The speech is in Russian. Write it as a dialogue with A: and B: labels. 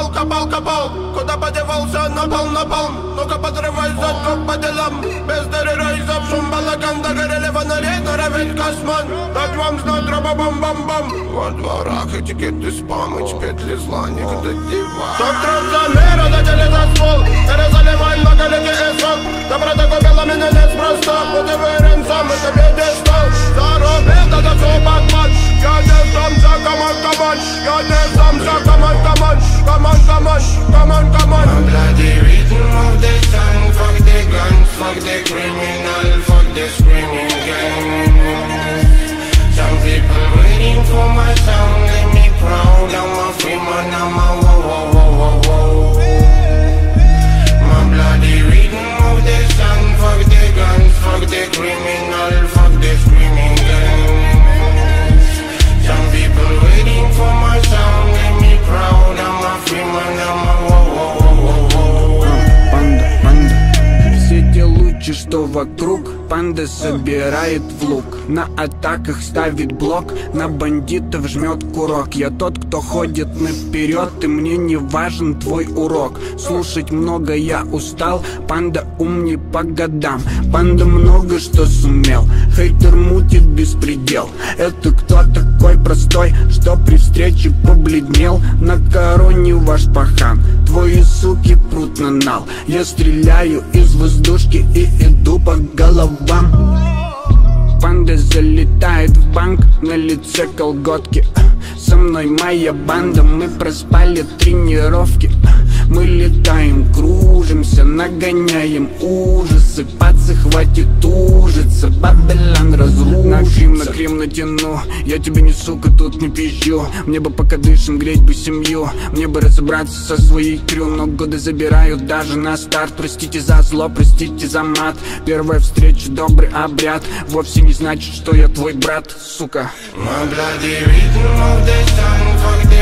A: копал. Куда подевался, напал. Ну-ка подрывай задку по делам. Без терроризов, шум балаган, догорели фонари, норовит косман. Дать вам знать, тропа-бам-бам-бам. Во дворах этикеты спам, и петли зла, никогда дива. Ток трансамера, надели за ствол. Перезаливай многолетний эсок. Доброта купила меня неспроста. Вот и уверен сам, это пьедестал. Заробил, тогда все подман. Я не сам за команд. Я не сам за команд. Come on.
B: My bloody rhythm of the sun. Fuck the guns, fuck the criminal, fuck the screaming gang. Some people waiting for my sound. Let me proud, I'm a free man, I'm a whoa. My bloody rhythm of the sun. Fuck the guns, fuck the criminal, fuck the screaming gang. Some people waiting for my sound. Let me proud, I'm a free man, I'm a whoa.
C: Панда, все те лучи, что вокруг, панда собирает в лук. На атаках ставит блок, на бандитов жмет курок. Я тот, кто ходит наперед, и мне не важен твой урок. Слушать много я устал, панда ум не по годам. Панда много что сумел, хейтер мутит беспредел. Это кто такой простой, что при встрече побледнел? На короне ваш пахан, твои суки прут на нал. Я стреляю из воздушки и иду по головам. Панда залетает в банк, на лице колготки. Со мной моя банда, мы проспали тренировки. Мы летаем, кружимся, нагоняем ужасы. Пацы, хватит ужиться, Бабилон разрушится. На крем натяну, я тебе не сука, тут не пизжу. Мне бы пока дышим, греть бы семью. Мне бы разобраться со своей крю, но годы забирают даже на старт. Простите за зло, простите за мат. Первая встреча, добрый обряд вовсе не значит, что я твой брат, сука.
B: My bloody rhythm of the sun. Fuck the